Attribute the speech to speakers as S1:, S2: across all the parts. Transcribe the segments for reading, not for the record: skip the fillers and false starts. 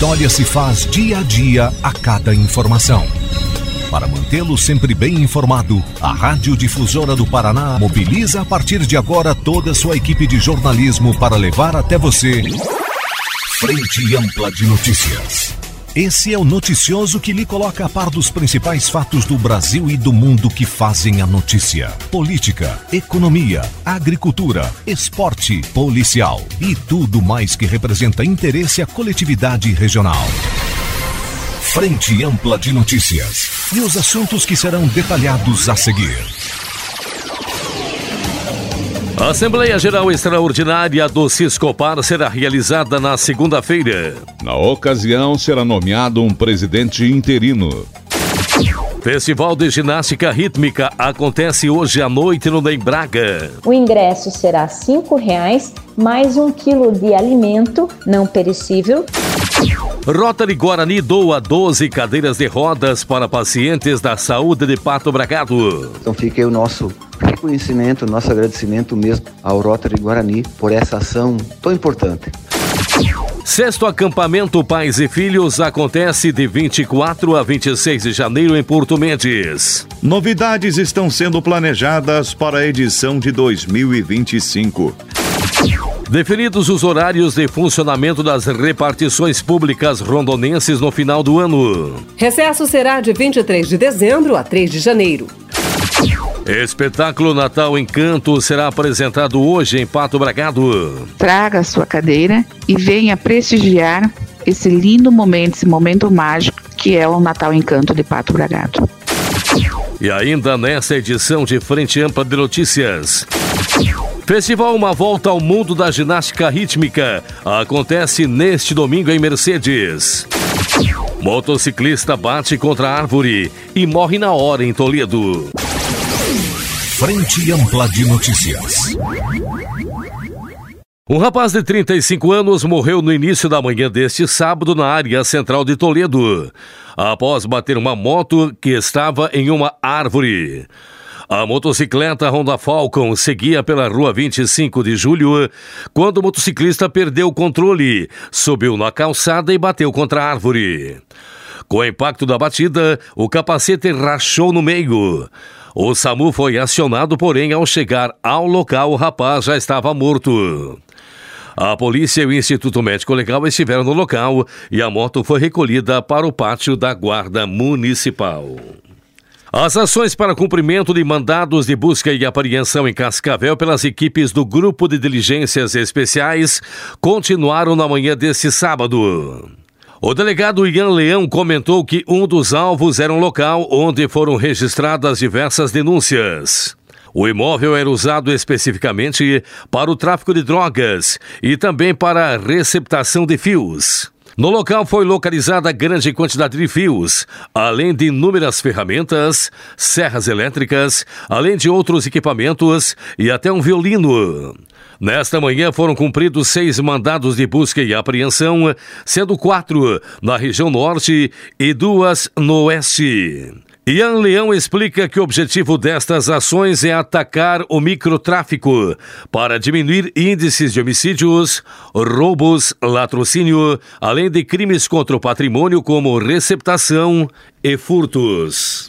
S1: vitória se faz dia a dia a cada informação. Para mantê-lo sempre bem informado, a Rádio Difusora do Paraná mobiliza a partir de agora toda a sua equipe de jornalismo para levar até você Frente Ampla de Notícias. Esse é o noticioso que lhe coloca a par dos principais fatos do Brasil e do mundo que fazem a notícia. Política, economia, agricultura, esporte, policial e tudo mais que representa interesse à coletividade regional. Frente Ampla de Notícias e os assuntos que serão detalhados a seguir.
S2: A Assembleia Geral Extraordinária do Siscopar será realizada na segunda-feira.
S3: Na ocasião, será nomeado um presidente interino.
S2: Festival de Ginástica Rítmica acontece hoje à noite no NEM Braga.
S4: O ingresso será R$ 5,00, mais 1 quilo de alimento não perecível.
S2: Rotary Guarani doa 12 cadeiras de rodas para pacientes da saúde de Pato Bragado.
S5: Então fica aí o nosso reconhecimento, nosso agradecimento mesmo ao Rotary Guarani por essa ação tão importante.
S2: 6º acampamento Pais e Filhos acontece de 24 a 26 de janeiro em Porto Mendes.
S6: Novidades estão sendo planejadas para a edição de 2025.
S2: Definidos os horários de funcionamento das repartições públicas rondonenses no final do ano.
S7: Recesso será de 23 de dezembro a 3 de janeiro.
S2: Espetáculo Natal Encanto será apresentado hoje em Pato Bragado.
S8: Traga a sua cadeira e venha prestigiar esse lindo momento, esse momento mágico que é o Natal Encanto de Pato Bragado.
S2: E ainda nessa edição de Frente Ampla de Notícias, Festival Uma Volta ao Mundo da Ginástica Rítmica acontece neste domingo em Mercedes. Motociclista bate contra a árvore e morre na hora em Toledo.
S1: Frente Ampla de Notícias.
S2: Um rapaz de 35 anos morreu no início da manhã deste sábado na área central de Toledo, após bater uma moto que estava em uma árvore. A motocicleta Honda Falcon seguia pela rua 25 de julho quando o motociclista perdeu o controle, subiu na calçada e bateu contra a árvore. Com o impacto da batida, o capacete rachou no meio. O SAMU foi acionado, porém, ao chegar ao local, o rapaz já estava morto. A polícia e o Instituto Médico Legal estiveram no local e a moto foi recolhida para o pátio da Guarda Municipal. As ações para cumprimento de mandados de busca e apreensão em Cascavel pelas equipes do Grupo de Diligências Especiais continuaram na manhã deste sábado. O delegado Ian Leão comentou que um dos alvos era um local onde foram registradas diversas denúncias. O imóvel era usado especificamente para o tráfico de drogas e também para a receptação de fios. No local foi localizada grande quantidade de fios, além de inúmeras ferramentas, serras elétricas, além de outros equipamentos e até um violino. Nesta manhã foram cumpridos 6 mandados de busca e apreensão, sendo 4 na região norte e 2 no oeste. Ian Leão explica que o objetivo destas ações é atacar o microtráfico para diminuir índices de homicídios, roubos, latrocínio, além de crimes contra o patrimônio como receptação e furtos.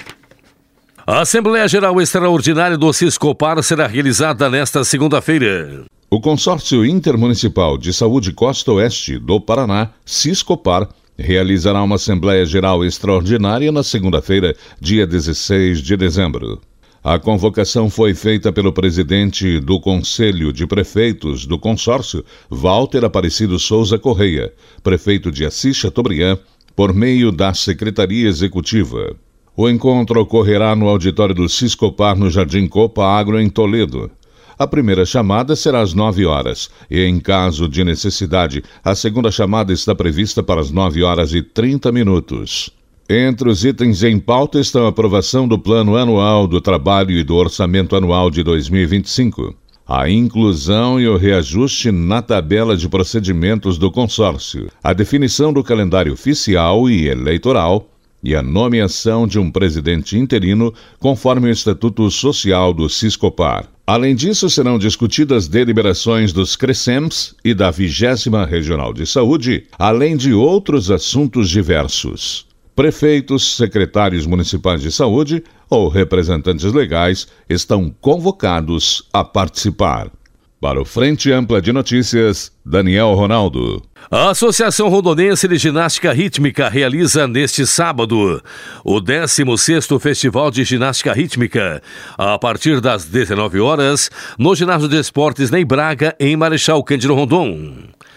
S2: A Assembleia Geral Extraordinária do Siscopar será realizada nesta segunda-feira.
S3: O Consórcio Intermunicipal de Saúde Costa Oeste do Paraná, Siscopar, realizará uma Assembleia Geral Extraordinária na segunda-feira, dia 16 de dezembro. A convocação foi feita pelo presidente do Conselho de Prefeitos do consórcio, Walter Aparecido Souza Correia, prefeito de Assis Chateaubriand, por meio da Secretaria Executiva. O encontro ocorrerá no auditório do Siscopar, no Jardim Copa Agro, em Toledo. A primeira chamada será às 9 horas e, em caso de necessidade, a segunda chamada está prevista para as 9 horas e 30 minutos. Entre os itens em pauta estão a aprovação do Plano Anual do Trabalho e do Orçamento Anual de 2025, a inclusão e o reajuste na tabela de procedimentos do consórcio, a definição do calendário oficial e eleitoral e a nomeação de um presidente interino, conforme o Estatuto Social do Siscopar. Além disso, serão discutidas deliberações dos CRECEMS e da 20ª Regional de Saúde, além de outros assuntos diversos. Prefeitos, secretários municipais de saúde ou representantes legais estão convocados a participar. Para o Frente Ampla de Notícias, Daniel Ronaldo.
S2: A Associação Rondonense de Ginástica Rítmica realiza neste sábado o 16º Festival de Ginástica Rítmica, a partir das 19 horas, no Ginásio de Esportes Ney Braga, em Marechal Cândido Rondon.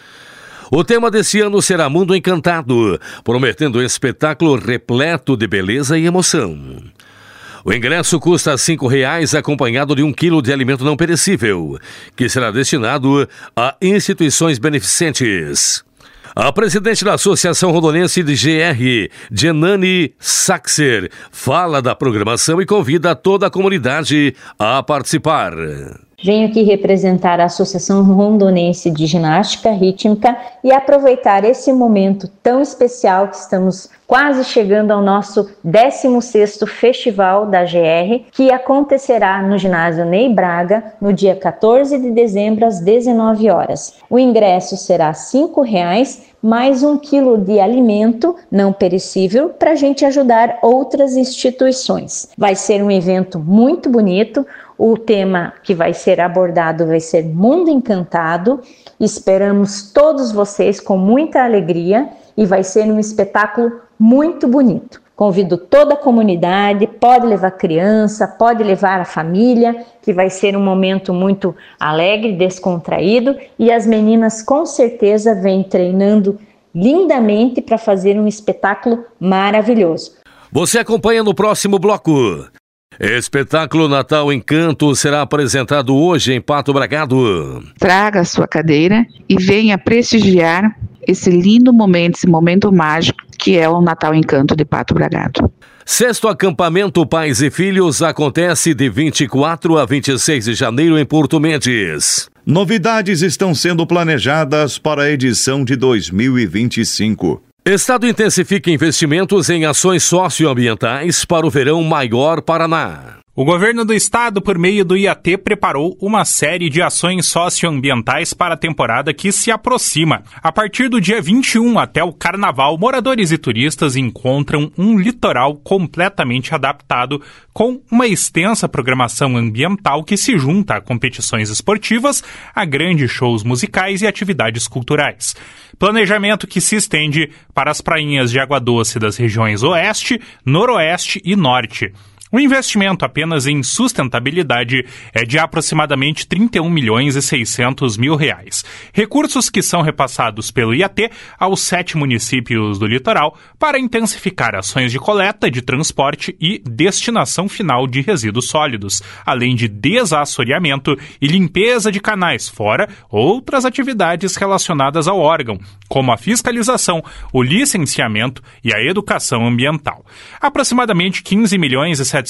S2: O tema desse ano será Mundo Encantado, prometendo um espetáculo repleto de beleza e emoção. O ingresso custa R$ 5,00, acompanhado de 1 quilo de alimento não perecível, que será destinado a instituições beneficentes. A presidente da Associação Rondonense de GR, Jenani Saxer, fala da programação e convida toda a comunidade a participar.
S4: Venho aqui representar a Associação Rondonense de Ginástica Rítmica e aproveitar esse momento tão especial que estamos quase chegando ao nosso 16º Festival da GR, que acontecerá no Ginásio Ney Braga, no dia 14 de dezembro, às 19 horas. O ingresso será R$ 5,00, mais 1 quilo de alimento não perecível para a gente ajudar outras instituições. Vai ser um evento muito bonito. O tema que vai ser abordado vai ser Mundo Encantado. Esperamos todos vocês com muita alegria e vai ser um espetáculo muito bonito. Convido toda a comunidade, pode levar criança, pode levar a família, que vai ser um momento muito alegre, descontraído, e as meninas com certeza vêm treinando lindamente para fazer um espetáculo maravilhoso.
S2: Você acompanha no próximo bloco. Espetáculo Natal Encanto será apresentado hoje em Pato Bragado.
S8: Traga a sua cadeira e venha prestigiar esse lindo momento, esse momento mágico que é o Natal Encanto de Pato Bragado.
S2: 6º Acampamento Pais e Filhos acontece de 24 a 26 de janeiro em Porto Mendes.
S6: Novidades estão sendo planejadas para a edição de 2025.
S2: Estado intensifica investimentos em ações socioambientais para o verão Maior Paraná.
S9: O governo do estado, por meio do IAT, preparou uma série de ações socioambientais para a temporada que se aproxima. A partir do dia 21 até o Carnaval, moradores e turistas encontram um litoral completamente adaptado, com uma extensa programação ambiental que se junta a competições esportivas, a grandes shows musicais e atividades culturais. Planejamento que se estende para as prainhas de Água Doce das regiões Oeste, Noroeste e Norte. O investimento apenas em sustentabilidade é de aproximadamente R$31.600.000. Recursos que são repassados pelo IAT aos 7 municípios do litoral para intensificar ações de coleta, de transporte e destinação final de resíduos sólidos, além de desassoreamento e limpeza de canais, fora outras atividades relacionadas ao órgão, como a fiscalização, o licenciamento e a educação ambiental. Aproximadamente R$15.700.000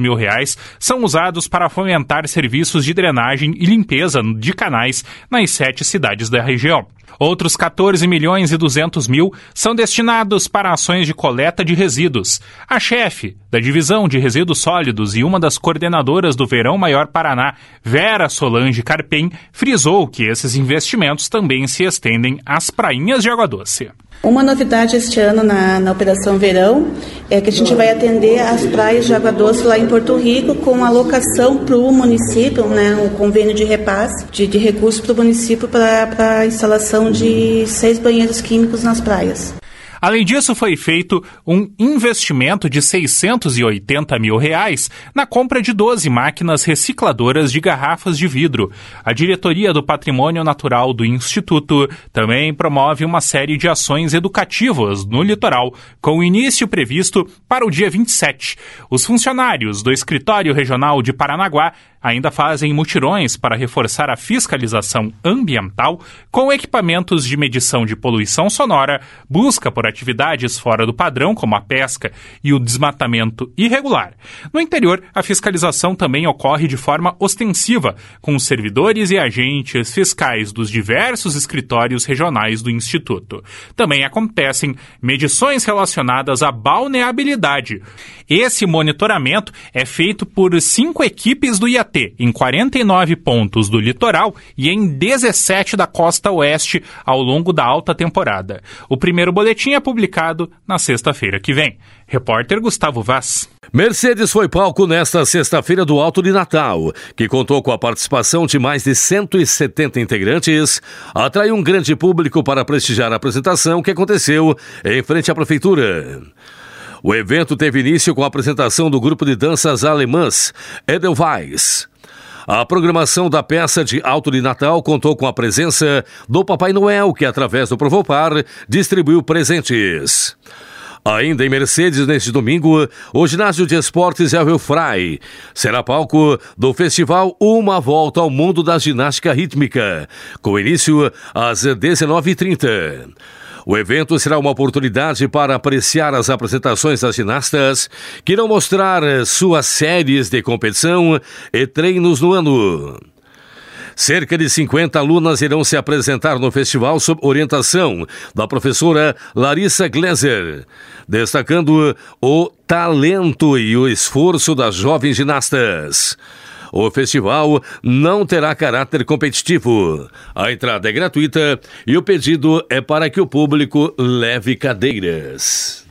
S9: são usados para fomentar serviços de drenagem e limpeza de canais nas 7 cidades da região. Outros R$14.200.000 são destinados para ações de coleta de resíduos. A chefe da Divisão de Resíduos Sólidos e uma das coordenadoras do Verão Maior Paraná, Vera Solange Carpem, frisou que esses investimentos também se estendem às prainhas de Água Doce.
S10: Uma novidade este ano na Operação Verão é que a gente vai atender as praias de Água Doce lá em Porto Rico com alocação para o município, um convênio de repasse de recursos para o município para a instalação de 6 banheiros químicos nas praias.
S9: Além disso, foi feito um investimento de R$680.000 na compra de 12 máquinas recicladoras de garrafas de vidro. A Diretoria do Patrimônio Natural do Instituto também promove uma série de ações educativas no litoral, com início previsto para o dia 27. Os funcionários do Escritório Regional de Paranaguá ainda fazem mutirões para reforçar a fiscalização ambiental com equipamentos de medição de poluição sonora, busca por atividades fora do padrão, como a pesca e o desmatamento irregular. No interior, a fiscalização também ocorre de forma ostensiva, com servidores e agentes fiscais dos diversos escritórios regionais do Instituto. Também acontecem medições relacionadas à balneabilidade. Esse monitoramento é feito por 5 equipes do IAT, em 49 pontos do litoral e em 17 da costa oeste ao longo da alta temporada. O primeiro boletim é publicado na sexta-feira que vem. Repórter Gustavo Vaz.
S2: Mercedes foi palco nesta sexta-feira do Alto de Natal, que contou com a participação de mais de 170 integrantes, atraiu um grande público para prestigiar a apresentação que aconteceu em frente à prefeitura. O evento teve início com a apresentação do grupo de danças alemãs Edelweiss. A programação da peça de Alto de Natal contou com a presença do Papai Noel, que através do Provopar distribuiu presentes. Ainda em Mercedes, neste domingo, o ginásio de esportes Elvio Frei será palco do festival Uma Volta ao Mundo da Ginástica Rítmica, com início às 19h30. O evento será uma oportunidade para apreciar as apresentações das ginastas, que irão mostrar suas séries de competição e treinos no ano. Cerca de 50 alunas irão se apresentar no festival sob orientação da professora Larissa Gleiser, destacando o talento e o esforço das jovens ginastas. O festival não terá caráter competitivo. A entrada é gratuita e o pedido é para que o público leve cadeiras.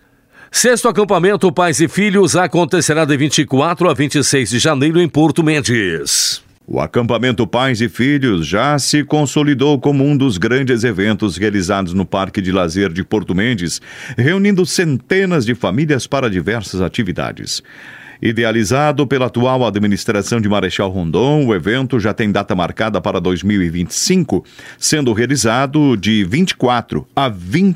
S2: Sexto acampamento Pais e Filhos acontecerá de 24 a 26 de janeiro em Porto Mendes.
S6: O acampamento Pais e Filhos já se consolidou como um dos grandes eventos realizados no Parque de Lazer de Porto Mendes, reunindo centenas de famílias para diversas atividades. Idealizado pela atual administração de Marechal Rondon, o evento já tem data marcada para 2025, sendo realizado de 24 a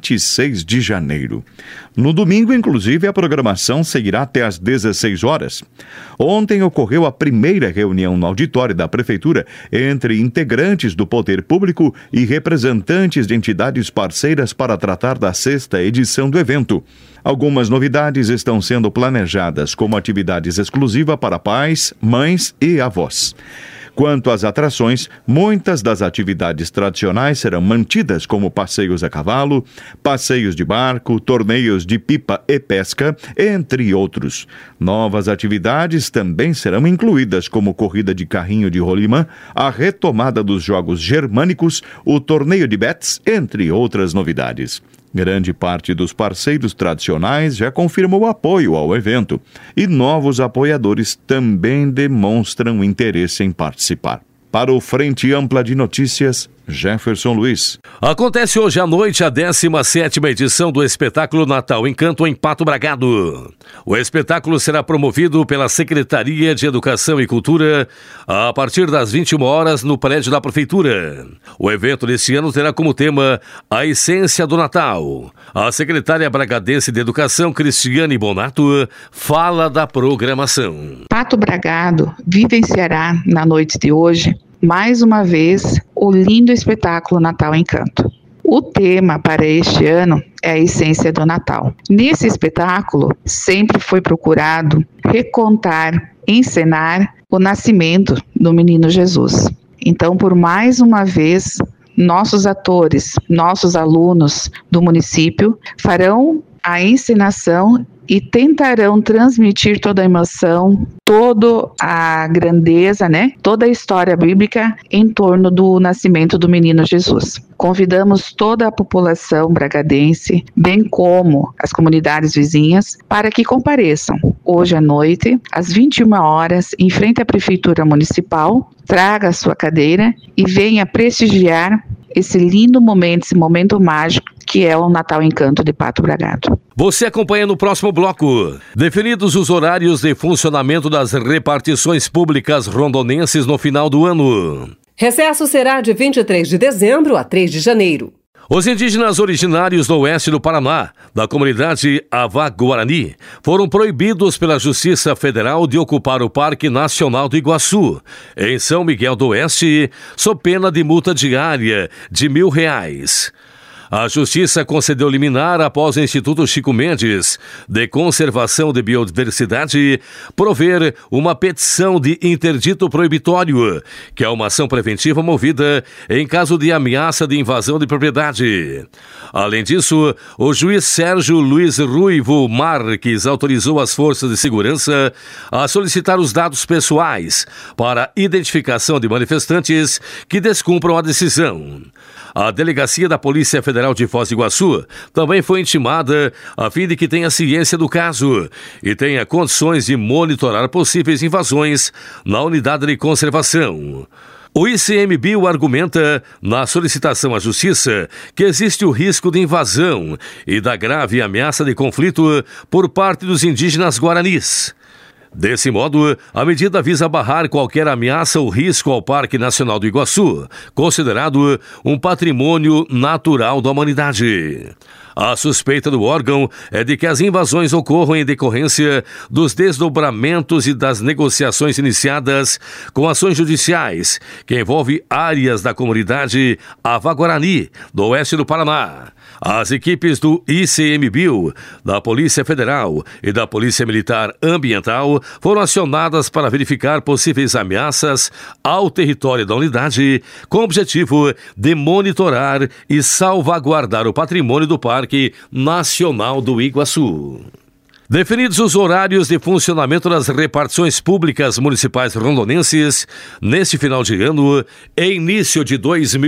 S6: 26 de janeiro. No domingo, inclusive, a programação seguirá até às 16 horas. Ontem ocorreu a primeira reunião no auditório da Prefeitura entre integrantes do Poder Público e representantes de entidades parceiras para tratar da sexta edição do evento. Algumas novidades estão sendo planejadas, como atividades exclusivas para pais, mães e avós. Quanto às atrações, muitas das atividades tradicionais serão mantidas, como passeios a cavalo, passeios de barco, torneios de pipa e pesca, entre outros. Novas atividades também serão incluídas, como corrida de carrinho de rolimã, a retomada dos jogos germânicos, o torneio de bets, entre outras novidades. Grande parte dos parceiros tradicionais já confirmou apoio ao evento e novos apoiadores também demonstram interesse em participar. Para o Frente Ampla de Notícias, Jefferson Luiz.
S2: Acontece hoje à noite a 17ª edição do espetáculo Natal Encanto em Pato Bragado. O espetáculo será promovido pela Secretaria de Educação e Cultura a partir das 21 horas no prédio da Prefeitura. O evento deste ano terá como tema a essência do Natal. A secretária bragadense de Educação, Cristiane Bonato, fala da programação.
S8: Pato Bragado vivenciará na noite de hoje mais uma vez o lindo espetáculo Natal Encanto. O tema para este ano é a essência do Natal. Nesse espetáculo, sempre foi procurado recontar, encenar o nascimento do menino Jesus. Então, por mais uma vez, nossos atores, nossos alunos do município farão a encenação e tentarão transmitir toda a emoção, toda a grandeza, toda a história bíblica em torno do nascimento do menino Jesus. Convidamos toda a população bragadense, bem como as comunidades vizinhas, para que compareçam hoje à noite, às 21 horas, em frente à Prefeitura Municipal, traga a sua cadeira e venha prestigiar esse lindo momento, esse momento mágico que é o Natal Encanto de Pato Bragado.
S2: Você acompanha no próximo bloco. Definidos os horários de funcionamento das repartições públicas rondonenses no final do ano.
S7: Recesso será de 23 de dezembro a 3 de janeiro.
S2: Os indígenas originários do oeste do Paraná, da comunidade Ava-Guarani, foram proibidos pela Justiça Federal de ocupar o Parque Nacional do Iguaçu, em São Miguel do Oeste, sob pena de multa diária de R$1.000. A Justiça concedeu liminar após o Instituto Chico Mendes de Conservação de Biodiversidade prover uma petição de interdito proibitório, que é uma ação preventiva movida em caso de ameaça de invasão de propriedade. Além disso, o juiz Sérgio Luiz Ruivo Marques autorizou as forças de segurança a solicitar os dados pessoais para identificação de manifestantes que descumpram a decisão. A Delegacia da Polícia Federal de Foz do Iguaçu também foi intimada a fim de que tenha ciência do caso e tenha condições de monitorar possíveis invasões na unidade de conservação. O ICMBio argumenta, na solicitação à Justiça, que existe o risco de invasão e da grave ameaça de conflito por parte dos indígenas guaranis. Desse modo, a medida visa barrar qualquer ameaça ou risco ao Parque Nacional do Iguaçu, considerado um patrimônio natural da humanidade. A suspeita do órgão é de que as invasões ocorram em decorrência dos desdobramentos e das negociações iniciadas com ações judiciais, que envolvem áreas da comunidade Ava-Guarani, do oeste do Paraná. As equipes do ICMBio, da Polícia Federal e da Polícia Militar Ambiental foram acionadas para verificar possíveis ameaças ao território da unidade, com o objetivo de monitorar e salvaguardar o patrimônio do Parque Nacional do Iguaçu. Definidos os horários de funcionamento das repartições públicas municipais rondonenses neste final de ano e início de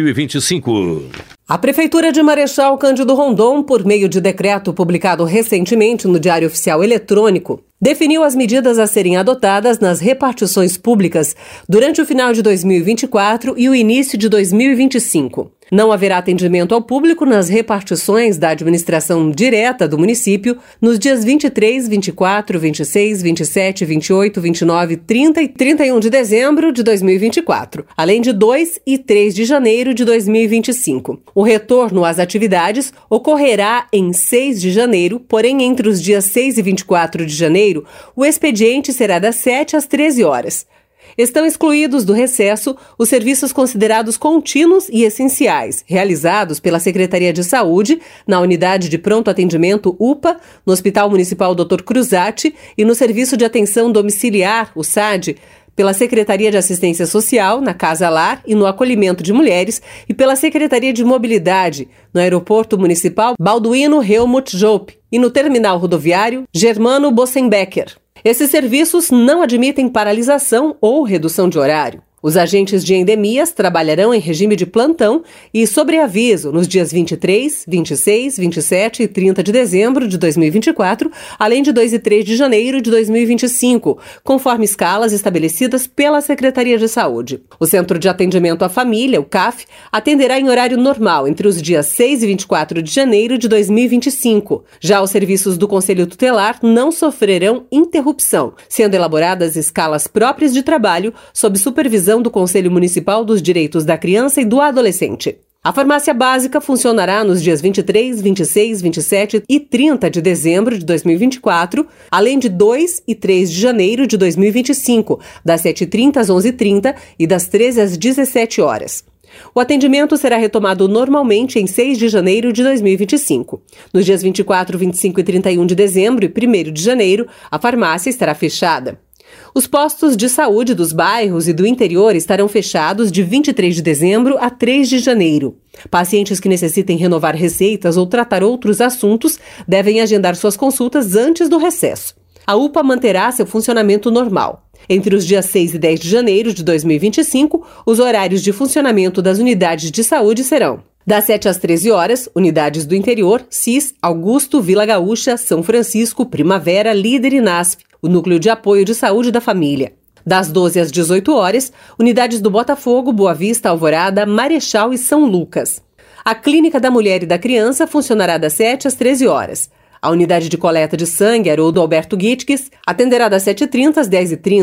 S2: 2025.
S7: A Prefeitura de Marechal Cândido Rondon, por meio de decreto publicado recentemente no Diário Oficial Eletrônico, definiu as medidas a serem adotadas nas repartições públicas durante o final de 2024 e o início de 2025. Não haverá atendimento ao público nas repartições da administração direta do município nos dias 23, 24, 26, 27, 28, 29, 30 e 31 de dezembro de 2024, além de 2 e 3 de janeiro de 2025. O retorno às atividades ocorrerá em 6 de janeiro, porém entre os dias 6 e 24 de janeiro, o expediente será das 7 às 13 horas. Estão excluídos do recesso os serviços considerados contínuos e essenciais, realizados pela Secretaria de Saúde, na Unidade de Pronto Atendimento UPA, no Hospital Municipal Dr. Cruzati e no Serviço de Atenção Domiciliar, o SAD, pela Secretaria de Assistência Social, na Casa Lar e no Acolhimento de Mulheres, e pela Secretaria de Mobilidade, no Aeroporto Municipal Balduino Helmut Jope e no Terminal Rodoviário Germano Bossenbecker. Esses serviços não admitem paralisação ou redução de horário. Os agentes de endemias trabalharão em regime de plantão e sobreaviso nos dias 23, 26, 27 e 30 de dezembro de 2024, além de 2 e 3 de janeiro de 2025, conforme escalas estabelecidas pela Secretaria de Saúde. O Centro de Atendimento à Família, o CAF, atenderá em horário normal entre os dias 6 e 24 de janeiro de 2025. Já os serviços do Conselho Tutelar não sofrerão interrupção, sendo elaboradas escalas próprias de trabalho sob supervisão do Conselho Municipal dos Direitos da Criança e do Adolescente. A farmácia básica funcionará nos dias 23, 26, 27 e 30 de dezembro de 2024, além de 2 e 3 de janeiro de 2025, das 7h30 às 11h30 e das 13 às 17 horas. O atendimento será retomado normalmente em 6 de janeiro de 2025. Nos dias 24, 25 e 31 de dezembro e 1º de janeiro, a farmácia estará fechada. Os postos de saúde dos bairros e do interior estarão fechados de 23 de dezembro a 3 de janeiro. Pacientes que necessitem renovar receitas ou tratar outros assuntos devem agendar suas consultas antes do recesso. A UPA manterá seu funcionamento normal. Entre os dias 6 e 10 de janeiro de 2025, os horários de funcionamento das unidades de saúde serão: das 7 às 13 horas, unidades do interior, CIS, Augusto, Vila Gaúcha, São Francisco, Primavera, Líder e NASF, o Núcleo de Apoio de Saúde da Família. Das 12 às 18 horas, unidades do Botafogo, Boa Vista, Alvorada, Marechal e São Lucas. A Clínica da Mulher e da Criança funcionará das 7 às 13 horas. A unidade de coleta de sangue Haroldo Alberto Guitques atenderá das 7h30 às 10h30.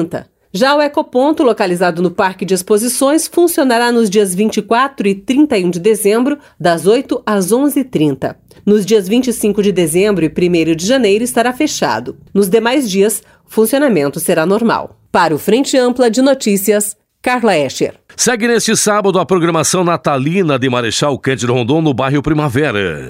S7: Já o Ecoponto, localizado no Parque de Exposições, funcionará nos dias 24 e 31 de dezembro, das 8 às 11h30. Nos dias 25 de dezembro e 1º de janeiro estará fechado. Nos demais dias, o funcionamento será normal. Para o Frente Ampla de Notícias, Carla Escher.
S2: Segue neste sábado a programação natalina de Marechal Cândido Rondon no bairro Primavera.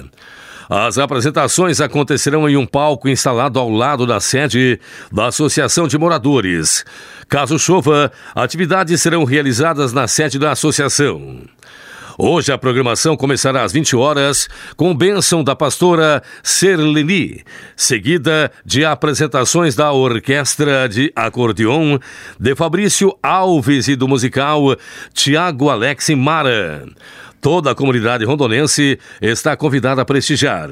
S2: As apresentações acontecerão em um palco instalado ao lado da sede da Associação de Moradores. Caso chova, atividades serão realizadas na sede da associação. Hoje a programação começará às 20 horas com bênção da pastora Serleni, seguida de apresentações da Orquestra de Acordeon de Fabrício Alves e do musical Tiago Alex Mara. Toda a comunidade rondonense está convidada a prestigiar.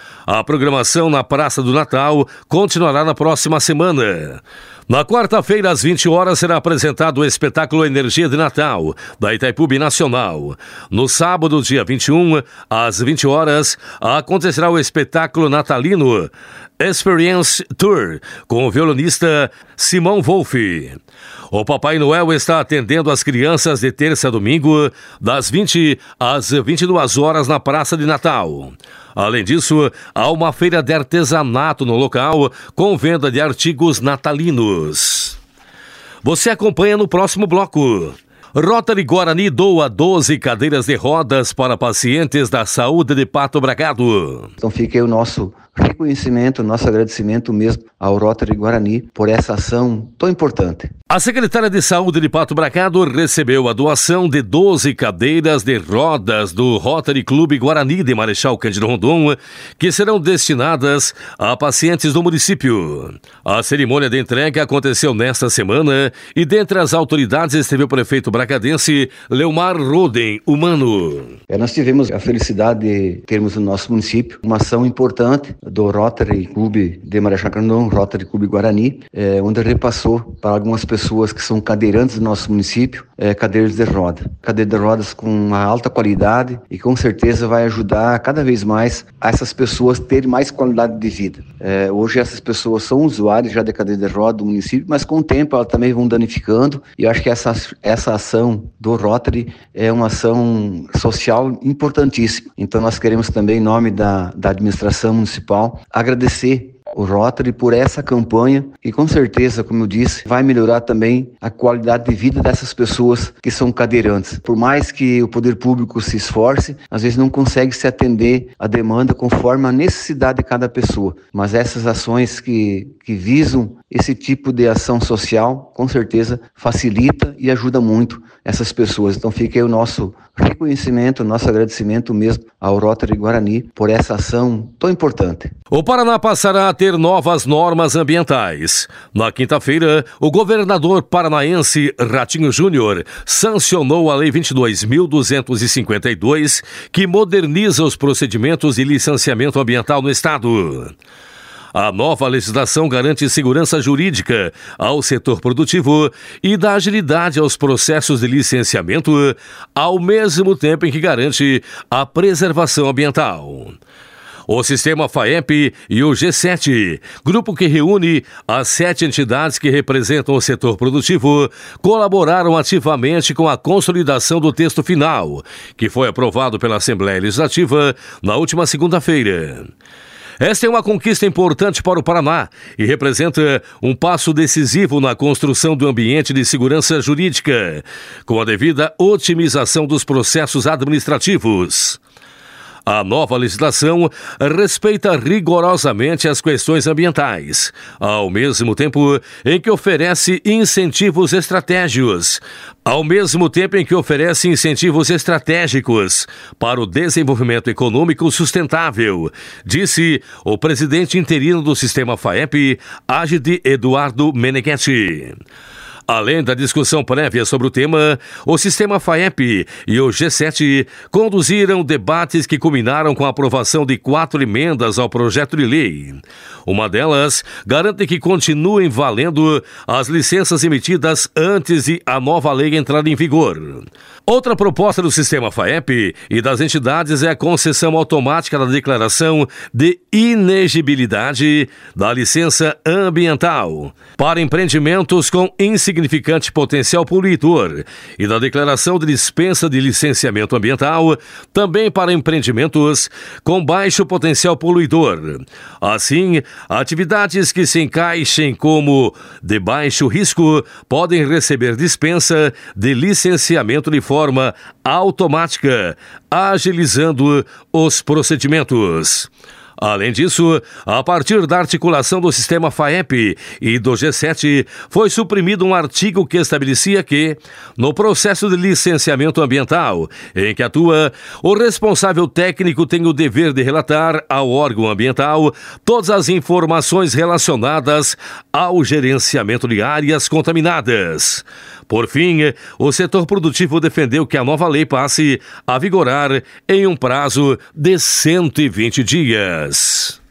S2: A programação na Praça do Natal continuará na próxima semana. Na quarta-feira, às 20 horas, será apresentado o espetáculo Energia de Natal, da Itaipu Binacional. No sábado, dia 21, às 20 horas, acontecerá o espetáculo natalino Experience Tour, com o violonista Simão Wolff. O Papai Noel está atendendo as crianças de terça a domingo, das 20 às 22 horas na Praça de Natal. Além disso, há uma feira de artesanato no local, com venda de artigos natalinos. Você acompanha no próximo bloco. Rotary Guarani doa 12 cadeiras de rodas para pacientes da saúde de Pato Bragado.
S5: Então fica aí o nosso reconhecimento, nosso agradecimento mesmo ao Rotary Guarani por essa ação tão importante.
S2: A secretária de Saúde de Pato Bragado recebeu a doação de 12 cadeiras de rodas do Rotary Clube Guarani de Marechal Cândido Rondon, que serão destinadas a pacientes do município. A cerimônia de entrega aconteceu nesta semana e dentre as autoridades esteve o prefeito bragadense Leomar Roden Humano.
S5: Nós tivemos a felicidade de termos no nosso município uma ação importante do Rotary Clube de Marechal Cândido Rondon, Rotary Clube Guarani, onde repassou para algumas pessoas que são cadeirantes do nosso município, cadeiras de roda. Cadeiras de rodas com uma alta qualidade e com certeza vai ajudar cada vez mais a essas pessoas terem mais qualidade de vida. Hoje essas pessoas são usuários já de cadeira de roda do município, mas com o tempo elas também vão danificando e eu acho que essa ação do Rotary é uma ação social importantíssima. Então nós queremos também, em nome da administração municipal, agradecer o Rotary por essa campanha e com certeza, como eu disse, vai melhorar também a qualidade de vida dessas pessoas que são cadeirantes. Por mais que o poder público se esforce, às vezes não consegue se atender à demanda conforme a necessidade de cada pessoa. Mas essas ações que visam esse tipo de ação social, com certeza facilita e ajuda muito essas pessoas. Então fica aí o nosso reconhecimento, nosso agradecimento mesmo ao Rotary Guarani por essa ação tão importante.
S2: O Paraná passará a ter novas normas ambientais. Na quinta-feira, o governador paranaense Ratinho Júnior sancionou a Lei 22.252, que moderniza os procedimentos de licenciamento ambiental no estado. A nova legislação garante segurança jurídica ao setor produtivo e dá agilidade aos processos de licenciamento, ao mesmo tempo em que garante a preservação ambiental. O Sistema FAEP e o G7, grupo que reúne as 7 entidades que representam o setor produtivo, colaboraram ativamente com a consolidação do texto final, que foi aprovado pela Assembleia Legislativa na última segunda-feira. Esta é uma conquista importante para o Paraná e representa um passo decisivo na construção do ambiente de segurança jurídica, com a devida otimização dos processos administrativos. A nova legislação respeita rigorosamente as questões ambientais, ao mesmo tempo em que oferece incentivos estratégicos, para o desenvolvimento econômico sustentável, disse o presidente interino do Sistema FAEP, Agide Eduardo Meneghetti. Além da discussão prévia sobre o tema, o Sistema FAEP e o G7 conduziram debates que culminaram com a aprovação de 4 emendas ao projeto de lei. Uma delas garante que continuem valendo as licenças emitidas antes de a nova lei entrar em vigor. Outra proposta do sistema FAEP e das entidades é a concessão automática da declaração de inegibilidade da licença ambiental para empreendimentos com insignificante potencial poluidor e da declaração de dispensa de licenciamento ambiental também para empreendimentos com baixo potencial poluidor. Assim, atividades que se encaixem como de baixo risco podem receber dispensa de licenciamento de forma automática, agilizando os procedimentos. Além disso, a partir da articulação do sistema FAEP e do G7, foi suprimido um artigo que estabelecia que, no processo de licenciamento ambiental em que atua, o responsável técnico tem o dever de relatar ao órgão ambiental todas as informações relacionadas ao gerenciamento de áreas contaminadas. Por fim, o setor produtivo defendeu que a nova lei passe a vigorar em um prazo de 120 dias.